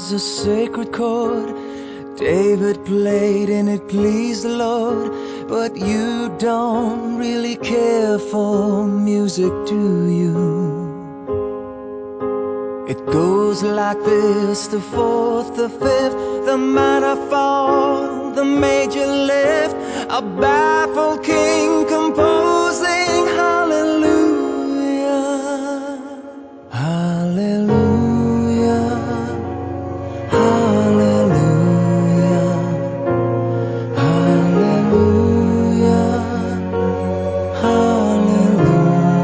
was a sacred chord. David played and it pleased the Lord. But you don't really care for music, do you? It goes like this: the fourth, the fifth, the minor fall, the major lift, a baffled king composing hallelujah, hallelujah, hallelujah, hallelujah, hallelujah.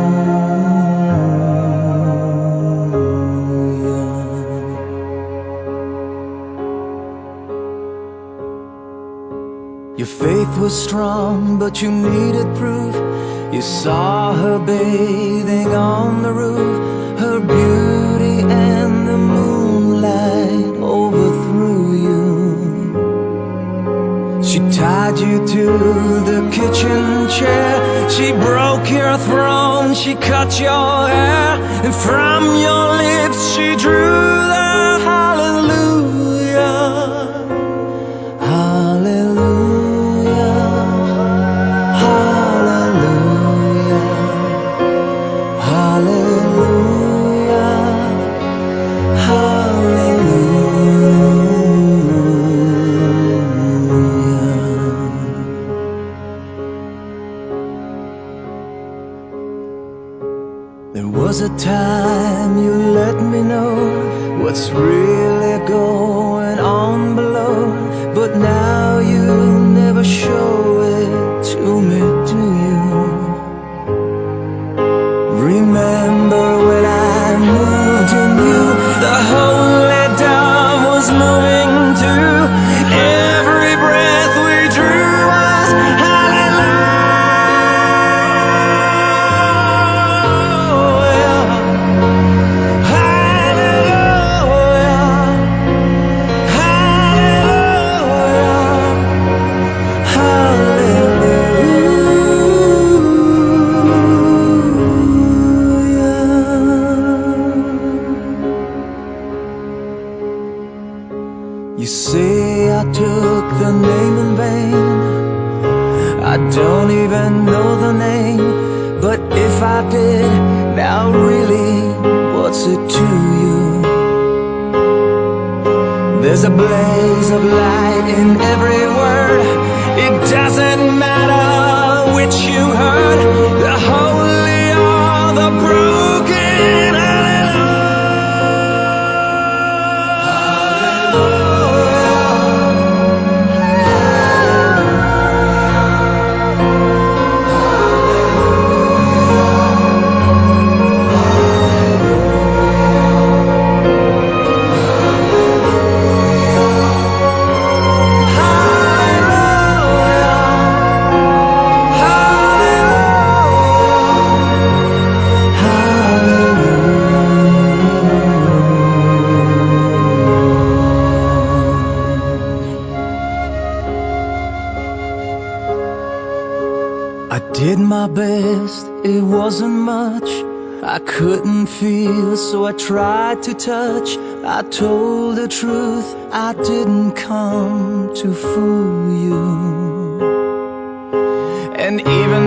Your faith was strong, but you needed proof. You saw her bathing on the roof. Her beauty and the moonlight overthrew you. She tied you to the kitchen chair. She broke your throne, she cut your hair, and from your lips she drew the hallelujah, hallelujah, hallelujah, hallelujah, hallelujah. There was a time you let me know what's really going on below, but now you never show it to me, do you? Remember when I moved in you, the holy dove was moving too. Every breath we drew was hallelujah, hallelujah, hallelujah, hallelujah. You say I took the name in vain. I don't even know the name, but if I did, now really, what's it to you? There's a blaze of light in every word. It doesn't matter which you heard, the holy or the broken. I did my best, it wasn't much. I couldn't feel, so I tried to touch. I told the truth, I didn't come to fool you. And even